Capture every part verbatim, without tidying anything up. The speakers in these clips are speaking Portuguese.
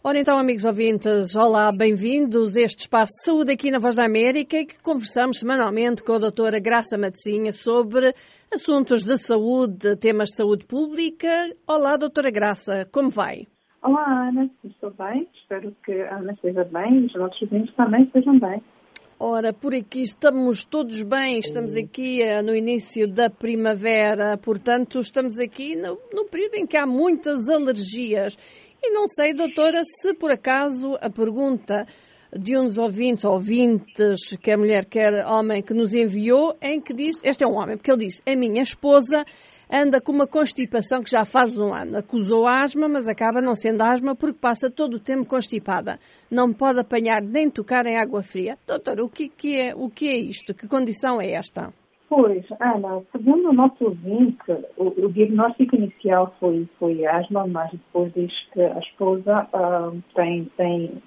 Ora então, amigos ouvintes, olá, bem-vindos a este espaço de saúde aqui na Voz da América e que conversamos semanalmente com a doutora Graça Matezinha sobre assuntos de saúde, temas de saúde pública. Olá, doutora Graça, como vai? Olá, Ana, estou bem, espero que a Ana esteja bem e os nossos ouvintes também estejam bem. Ora, por aqui estamos todos bem, estamos aqui uh, no início da primavera, portanto estamos aqui no, no período em que há muitas alergias. E não sei, doutora, se por acaso a pergunta de uns ouvintes, ouvintes, quer mulher, quer homem, que nos enviou, em que diz, este é um homem, porque ele diz, a minha esposa anda com uma constipação que já faz um ano. Acusou asma, mas acaba não sendo asma porque passa todo o tempo constipada. Não pode apanhar nem tocar em água fria. Doutora, o que, que é, o que é isto? Que condição é esta? Pois, Ana, segundo o nosso ouvinte, o, o diagnóstico inicial foi, foi asma, mas depois diz que a esposa uh, tem, tem,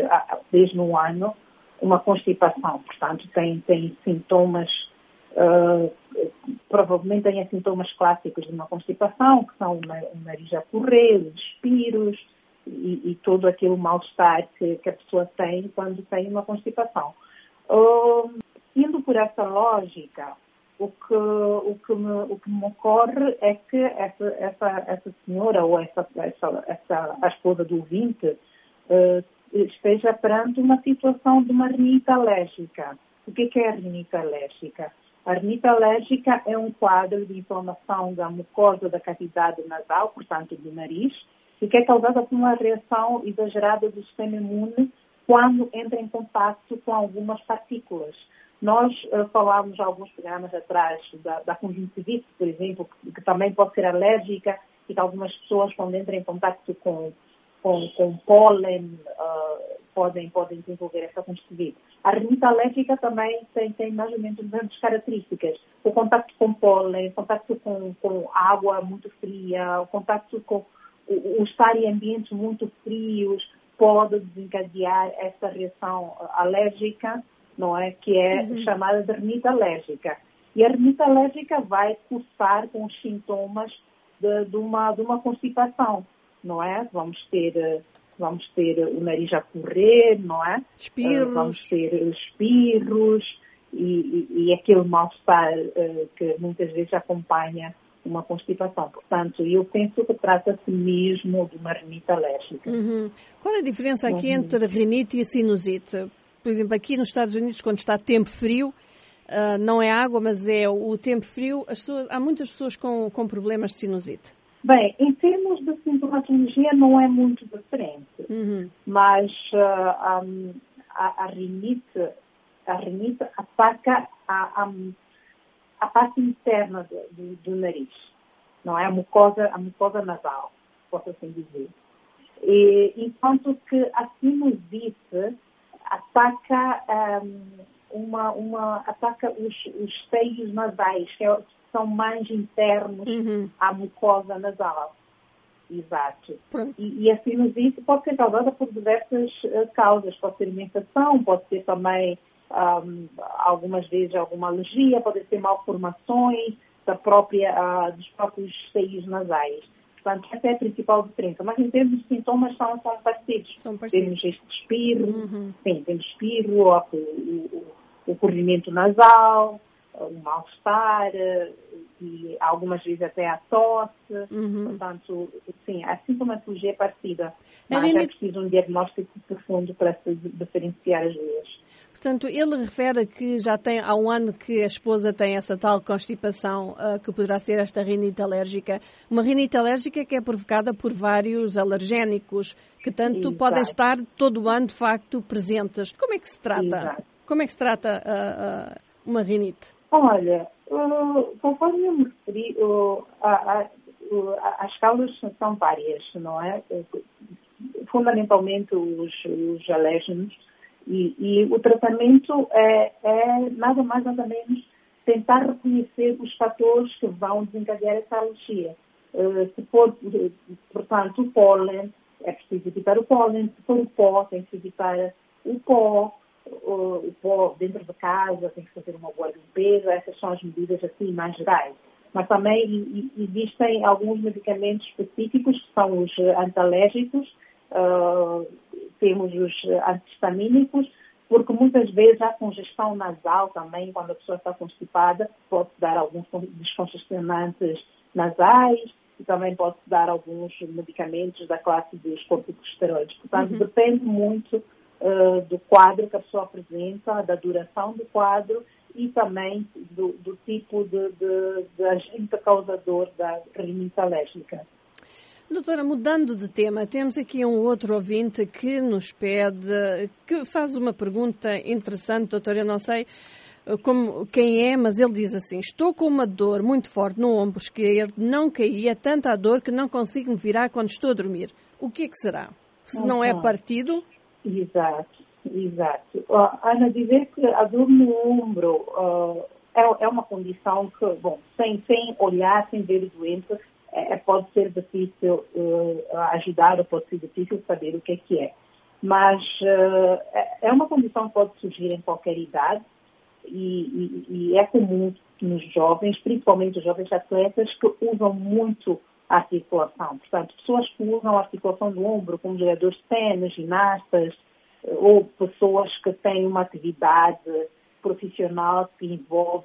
desde um ano, uma constipação. Portanto, tem, tem sintomas, uh, provavelmente tem sintomas clássicos de uma constipação, que são o nariz a correr, os expiros e, e todo aquele mal-estar que, que a pessoa tem quando tem uma constipação. Uh, indo por essa lógica, O que, o, que me, o que me ocorre é que essa, essa, essa senhora ou essa, essa, essa, a esposa do ouvinte uh, esteja perante uma situação de uma rinite alérgica. O que é a rinite alérgica? A rinite alérgica é um quadro de inflamação da mucosa da cavidade nasal, portanto do nariz, e que é causada por uma reação exagerada do sistema imune quando entra em contato com algumas partículas. Nós uh, falámos há alguns programas atrás da, da conjuntivite, por exemplo, que, que também pode ser alérgica e que algumas pessoas, quando entram em contato com, com, com pólen, uh, podem, podem desenvolver essa conjuntivite. A rinite alérgica também tem, tem mais ou menos as mesmas características. O contato com pólen, o contato com, com água muito fria, o contato com o, o estar em ambientes muito frios pode desencadear essa reação alérgica, não é? Que é uhum. chamada de rinite alérgica. E a rinite alérgica vai cursar com os sintomas de, de, uma, de uma constipação, não é? Vamos ter, vamos ter o nariz a correr, não é? Espirros. Vamos ter espirros e, e, e aquele mal-estar uh, que muitas vezes acompanha uma constipação. Portanto, eu penso que trata-se mesmo de uma rinite alérgica. Uhum. Qual é a diferença aqui uhum. entre a rinite e a sinusite? Por exemplo, aqui nos Estados Unidos, quando está tempo frio, uh, não é água, mas é o tempo frio, as pessoas, há muitas pessoas com, com problemas de sinusite. Bem, em termos de sintomatologia não é muito diferente, uhum. mas uh, um, a, a, rinite, a rinite ataca a, a, a parte interna do, do, do nariz, não é? A mucosa, a mucosa nasal, posso assim dizer. E, enquanto que a sinusite ataca, um, uma, uma, ataca os, os seios nasais, que são mais internos uhum. à mucosa nasal. Exato. Pronto. E, e a sinusite pode ser causada por diversas uh, causas. Pode ser alimentação, pode ser também, um, algumas vezes, alguma alergia, pode ser malformações da própria, uh, dos próprios seios nasais. Portanto, essa é a principal diferença. Mas em termos de sintomas são, são parecidos. São parecidos. Temos este espirro, uhum. sim, temos espirro, o, o, o corrimento nasal, o mal-estar e algumas vezes até a tosse. Uhum. Portanto, sim, a sintomatologia é parecida. Mas rinite... é preciso um diagnóstico profundo para se diferenciar as duas. Portanto, ele refere que já tem há um ano que a esposa tem essa tal constipação, uh, que poderá ser esta rinite alérgica. Uma rinite alérgica que é provocada por vários alergénicos, que tanto Exato. podem estar todo o ano, de facto, presentes. Como é que se trata? Exato. Como é que se trata uh, uh, uma rinite? Olha, uh, conforme eu me referi, uh, a, a, uh, as causas são várias, não é? Fundamentalmente os, os alérgenos. E, e o tratamento é, é nada mais, nada menos tentar reconhecer os fatores que vão desencadear essa alergia. Uh, se for, portanto, o pólen, é preciso evitar o pólen. Se for o pó, tem que evitar o pó. Uh, o pó dentro de casa, tem que fazer uma boa limpeza. Essas são as medidas assim mais gerais. Mas também e, e, existem alguns medicamentos específicos, que são os antialérgicos, uh, temos os antihistamínicos, porque muitas vezes a congestão nasal também, quando a pessoa está constipada, pode dar alguns descongestionantes nasais e também pode dar alguns medicamentos da classe dos corticosteroides. Portanto, uhum. depende muito uh, do quadro que a pessoa apresenta, da duração do quadro e também do, do tipo de, de, de agente causador da rinite alérgica. Doutora, mudando de tema, temos aqui um outro ouvinte que nos pede, que faz uma pergunta interessante, doutora, eu não sei como, quem é, mas ele diz assim: estou com uma dor muito forte no ombro esquerdo, não caía, tanta dor que não consigo me virar quando estou a dormir. O que é que será? Se não é partido? Exato, exato. Uh, Ana, dizer que a dor no ombro uh, é, é uma condição que, bom, sem, sem olhar, sem ver o doente, É, pode ser difícil uh, ajudar ou pode ser difícil saber o que é que é. Mas uh, é uma condição que pode surgir em qualquer idade e, e, e é comum nos jovens, principalmente os jovens atletas, que usam muito a articulação. Portanto, pessoas que usam a articulação do ombro, como jogadores de ténis, ginastas, ou pessoas que têm uma atividade profissional que envolve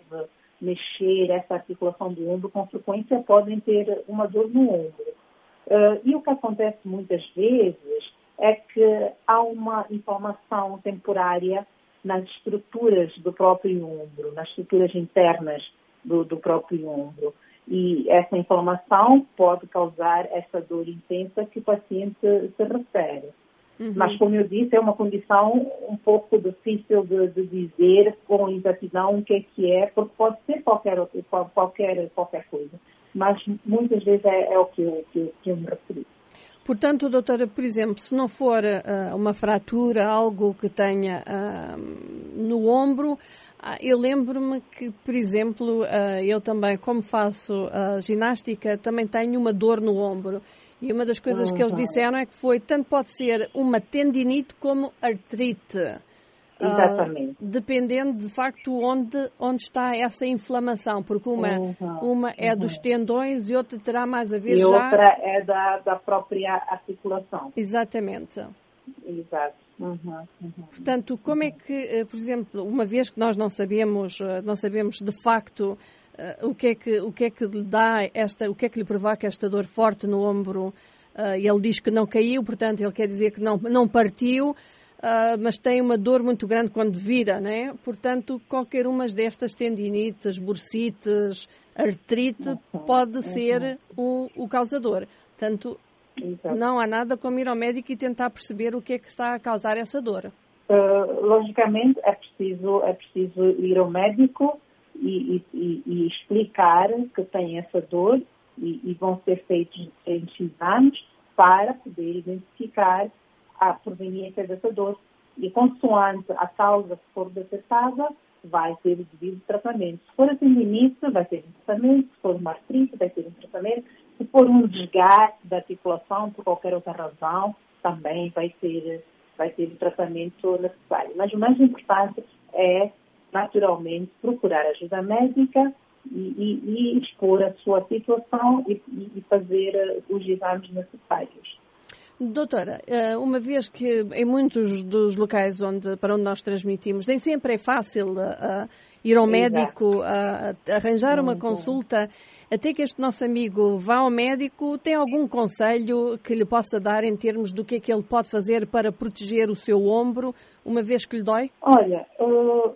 mexer essa articulação do ombro, com frequência podem ter uma dor no ombro. Uh, e o que acontece muitas vezes é que há uma inflamação temporária nas estruturas do próprio ombro, nas estruturas internas do, do próprio ombro. E essa inflamação pode causar essa dor intensa que o paciente se refere. Uhum. Mas, como eu disse, é uma condição um pouco difícil de, de dizer com exatidão o que é que é, porque pode ser qualquer, qualquer, qualquer coisa. Mas, muitas vezes, é, é o que eu, que, que eu me referi. Portanto, doutora, por exemplo, se não for uh, uma fratura, algo que tenha uh, no ombro, uh, eu lembro-me que, por exemplo, uh, eu também, como faço uh, ginástica, também tenho uma dor no ombro. E uma das coisas uhum. que eles disseram é que foi, tanto pode ser uma tendinite como artrite. Exatamente. Uh, dependendo, de facto, onde, onde está essa inflamação. Porque uma, uhum. uma é uhum. dos tendões e outra terá mais a ver e já... E outra é da, da própria articulação. Exatamente. Exato. Uhum. Uhum. Portanto, como é que, por exemplo, uma vez que nós não sabemos, não sabemos de facto... Uh, o que é que o que é que lhe dá esta, o que é que lhe provoca esta dor forte no ombro? Uh, ele diz que não caiu, portanto ele quer dizer que não não partiu, uh, mas tem uma dor muito grande quando vira, né? Portanto, qualquer uma destas tendinites, bursites, artrite uhum. pode uhum. ser o, o causador. Portanto, Exato. Não há nada como ir ao médico e tentar perceber o que é que está a causar essa dor. Uh, logicamente é preciso é preciso ir ao médico E, e, e explicar que tem essa dor e, e vão ser feitos diferentes exames para poder identificar a proveniência dessa dor. E consoante a causa que for detectada, vai ter o devido tratamento. Se for a tendinite, vai ter um tratamento. Se for uma artrite, vai ter um tratamento. Se for um desgaste da articulação, por qualquer outra razão, também vai ter, vai ter o tratamento necessário. Mas o mais importante é naturalmente procurar ajuda médica e, e, e expor a sua situação e, e fazer os exames necessários. Doutora, uma vez que em muitos dos locais onde, para onde nós transmitimos, nem sempre é fácil uh, ir ao médico, uh, arranjar uma consulta, até que este nosso amigo vá ao médico, tem algum conselho que lhe possa dar em termos do que é que ele pode fazer para proteger o seu ombro, uma vez que lhe dói? Olha, uh...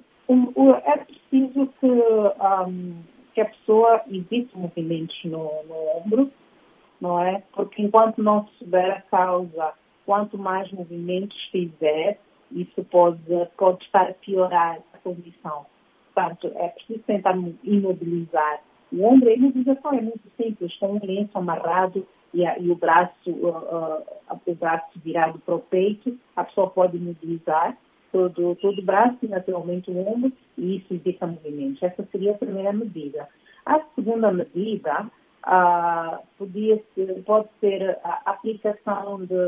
é preciso que, um, que a pessoa evite movimentos no, no ombro, não é? Porque enquanto não se souber a causa, quanto mais movimentos fizer, isso pode, pode estar a piorar a condição. Portanto, é preciso tentar imobilizar o ombro. A imobilização é muito simples, com um lenço amarrado e, a, e o, braço, uh, uh, o braço virado para o peito, a pessoa pode imobilizar todo, todo o braço e naturalmente o ombro, e isso evita movimentos. Essa seria a primeira medida. A segunda medida uh, podia ser, pode ser a aplicação de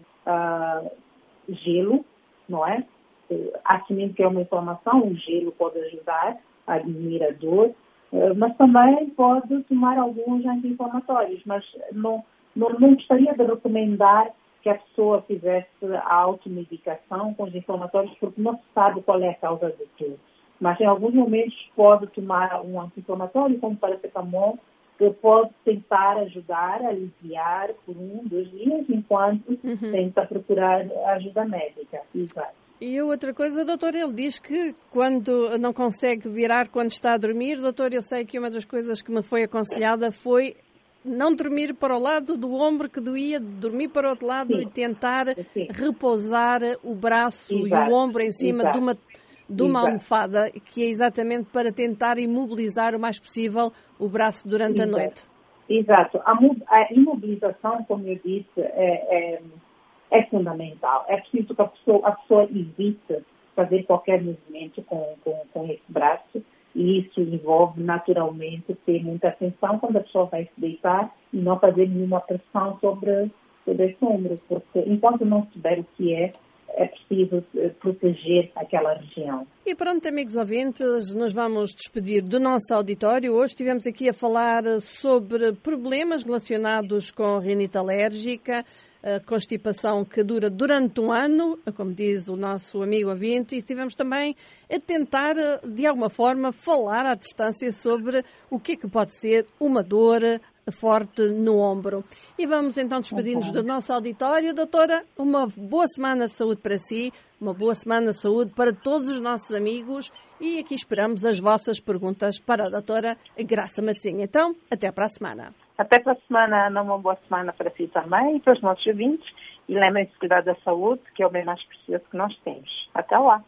uh, gelo, não é? Assumindo que é uma inflamação, o gelo pode ajudar a diminuir a dor, uh, mas também pode tomar alguns anti-inflamatórios, mas não, não, não gostaria de recomendar que a pessoa fizesse a automedicação com os inflamatórios, porque não se sabe qual é a causa de tudo. Mas em alguns momentos pode tomar um anti-inflamatório, como paracetamol, que pode tentar ajudar a aliviar por um, dois dias, enquanto uhum. tenta procurar ajuda médica. Exato. E outra coisa, doutor, ele diz que quando não consegue virar quando está a dormir, doutor, eu sei que uma das coisas que me foi aconselhada foi não dormir para o lado do ombro que doía, dormir para o outro lado Sim. e tentar Sim. repousar o braço Exato. e o ombro em cima Exato. de uma, de uma almofada, que é exatamente para tentar imobilizar o mais possível o braço durante Exato. a noite. Exato. A, a imobilização, como eu disse, é, é, é fundamental. É preciso que a pessoa, a pessoa evite fazer qualquer movimento com, com, com esse braço. E isso envolve, naturalmente, ter muita atenção quando a pessoa vai se deitar e não fazer nenhuma pressão sobre, sobre esse ombro, porque enquanto não souber o que é, é preciso proteger aquela região. E pronto, amigos ouvintes, nos vamos despedir do nosso auditório. Hoje estivemos aqui a falar sobre problemas relacionados com rinite alérgica, a constipação que dura durante um ano, como diz o nosso amigo ouvinte, e estivemos também a tentar, de alguma forma, falar à distância sobre o que é que pode ser uma dor forte no ombro. E vamos então despedir-nos do nosso auditório. Doutora, uma boa semana de saúde para si, uma boa semana de saúde para todos os nossos amigos e aqui esperamos as vossas perguntas para a doutora Graça Matosinhos. Então, até para a semana. Até para a semana, Ana, uma boa semana para si também e para os nossos ouvintes. E lembrem-se de cuidar da saúde, que é o bem mais precioso que nós temos. Até lá!